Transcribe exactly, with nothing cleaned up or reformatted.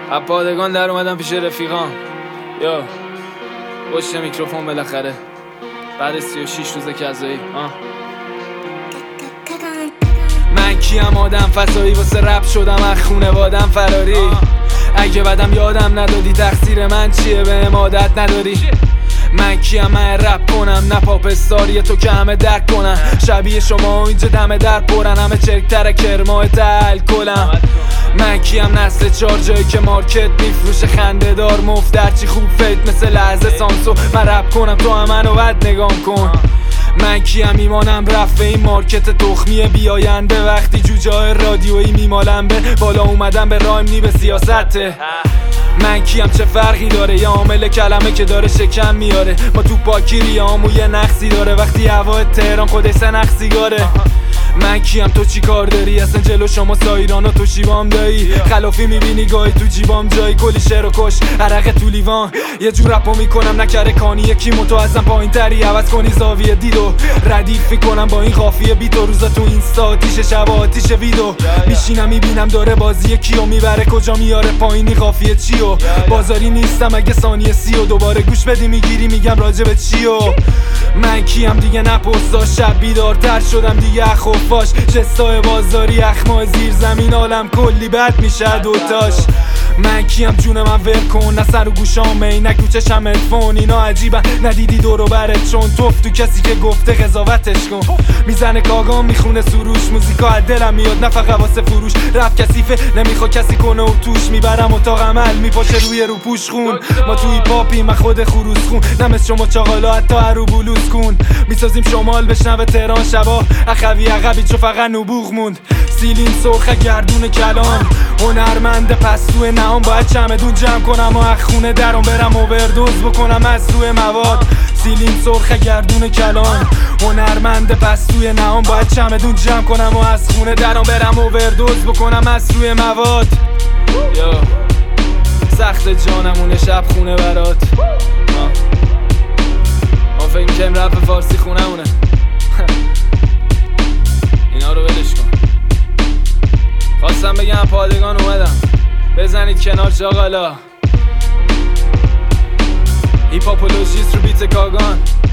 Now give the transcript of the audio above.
از پادگان در اومدم پیش رفیقام. یا پشت میکروفون بالاخره بعد سی و شیش روز کذایی. من کیم آدم فضایی واسه رپ شدم از خونوادم فراری. اگه بدم یادم ندادی تقصیر من چیه به عادت نداری. من کیم من رپ کنم نه پاپ استاری تو که همه درک کنن. شبیه شما اینجا دم در پرن همه چرکتر کرماه تل کلم. من کیم نسل چار جایی که مارکت میفروشه خنده دار مفت درچی خوب فیت مثل لحظه سانسو. من رپ کنم تو هم منو بد نگام کن. من کیم ایمانم رفت این مارکت تخمی بیاینده. وقتی جوجه های رادیویی میمالم به بالا اومدم به رایم نی به سیاسته. من کیم چه فرقی داره یه عامل کلمه که داره شکم میاره. ما تو پاکی ریامو یه نقصی داره وقتی هوا تهران خودش سه نقصیگاره. من کیم تو چی کار داری اصلا جلو شما سایران و تو شیبام دایی. خلافی میبینی گاهی تو جیبام جایی کلی شعر و کش عرق تو لیوان. یه جور رپو میکنم نکره کانی یکی متو ازم پایین تری عوض کنی زاویه دیدو ردیف میکنم با این قافیه بیت و روزا تو اینستا آتیش شب آتیش ویدو. میشینم میبینم داره بازی کیو میبره کجا میاره پایینی قافیه چیو. بازاری نیستم اگه ثانیه سی و دوباره گوش بدی میگیری میگم راجب چیو. من کیم دیگه نپرسا شب بیدارتر شدم دیگه خفاش. جستای بازاری اخمای زیر زمین عالم کلی بد میشه دوتاش. من کیم جون من ول کن نه سر و گوشام عینک تو چشم هدفون اینا عجیبن ندیدی دورو برت چون توف تو کسی که گفته قضاوتش کن. میزنه کاغام میخونه سروش موزیکا از دلم میاد نه فقط واسه فروش. رپ کثیفه نمیخوا کسی کنه و توش میبرم اتاق عمل میپاشه روی رو پوش خون. ما توی پاپی من خود خروس خون نمس شما چاقالا حتی هرو بلوز کن. میسازیم شمال بشنوه تهران شبا اخوی عقبی چو فقط نبوغ موند. سیلین سرخه گردون کلان هنرمند پستو نهام باید چمدون جمع کنم و اخ خونه درم برم اووردوز بکنم از روی مواد. سیلین سرخه گردون کلان هنرمند پستوی نهام باید چمدون جمع کنم و از خونه درم برم اووردوز بکنم از روی مواد. یا سخت جانمونه شب خونه برات. ما فکر می‌کنیم رپ فارسی خونمونه. اینا رو ولش کن. خواستم بگم پادگان اومدم بزنید کنار چاقالا. هیپاپولوژیست رو بیت کاگان.